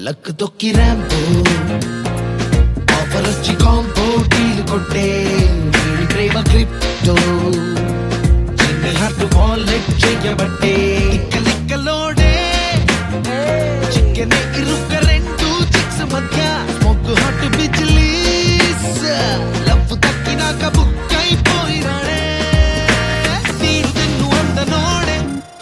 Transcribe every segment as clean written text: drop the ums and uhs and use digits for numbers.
luck తొక్కి ర్యాంపో offer వచ్చి కాంపో deal కొట్టే వీడి ప్రేమ క్రిప్టో చిన్ని హార్ట్ వాలెట్ చెయ్యబట్టే ఇక్క లెక్కలోడే చికెన్ ఇరుక్క రెండు చిక్స్ మధ్య స్మోక్ హాట్ బిజ్లీస్ లవ్ తక్కినాక బుక్ అయిపోయినాడే తీరు తెన్ను అందనోడే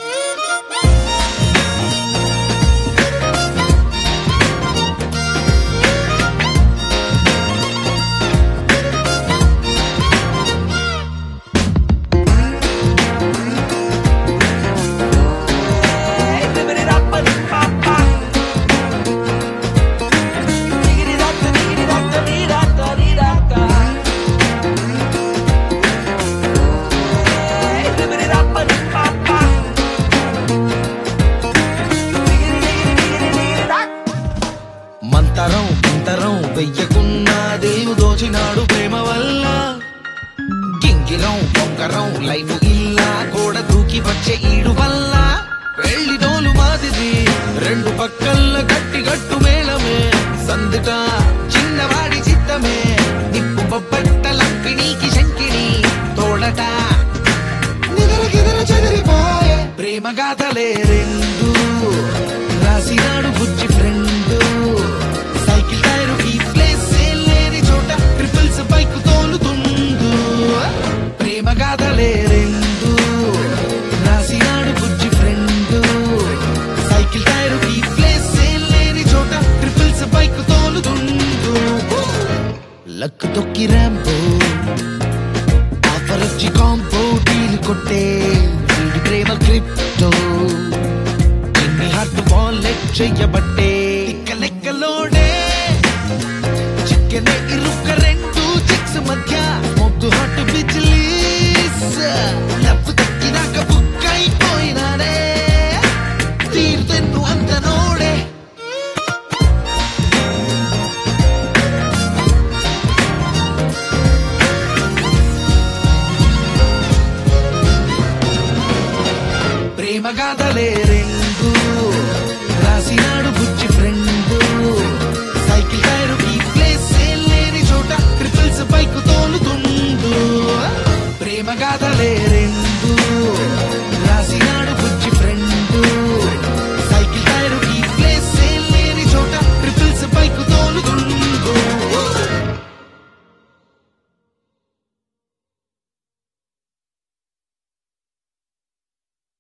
మంతరం మంతరం వెయ్యకున్నా దేవు దోచినాడు ప్రేమ వల్ల గింగిరం పొంగరం లైఫ్ ఇల్లా గోడ దూకి వచ్చే ఈడు వల్ల పెళ్లి డోలు మాదిది రెండు పక్కల్ల గట్టి గట్టు మేళమే సందిట చిన్నవాడి చిత్తమే నిప్పు బొబ్బట్ట లంకిణీకి శంకిణి తోడట నిదర చెదిరిపోయే ప్రేమ గాథలే రెండు రాసినాడు బుజ్జి ఫ్రెండ్ సైకిల్ టైరు ఈ ప్లేస్ లేని చోట ట్రిపుల్స్ బైక్ తోలుతుండు ప్రేమ గాథలే రెండు రాసినాడు బుజ్జి ఫ్రెండ్ సైకిల్ టైరు ఈ ప్లేస్ లేని చోట ట్రిపుల్స్ బైక్ తోలుతుండు లక్ తొక్కి ర్యాంపో ఆఫర్ వచ్చి కాంపో డీల్ కొట్టే వీడి ప్రేమ క్రిప్టో చిన్ని హార్ట్ వాలెట్ చెయ్యబట్టే